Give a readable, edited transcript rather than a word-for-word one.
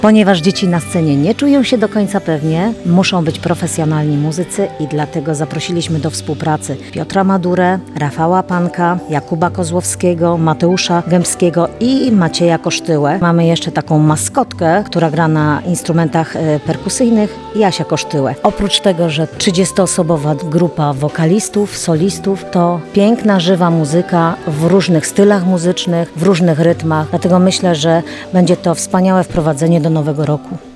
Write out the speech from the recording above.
Ponieważ dzieci na scenie nie czują się do końca pewnie, muszą być profesjonalni muzycy i dlatego zaprosiliśmy do współpracy Piotra Madurę, Rafała Panka, Jakuba Kozłowskiego, Mateusza Gębskiego i Macieja Kosztyłę. Mamy jeszcze taką maskotkę, która gra na instrumentach perkusyjnych, Jasia Kosztyłę. Oprócz tego, że 30-osobowa grupa wokalistów, solistów, to piękna, żywa muzyka w różnych stylach muzycznych, w różnych rytmach. Dlatego myślę, że będzie to wspaniałe wprowadzenie do nowego roku.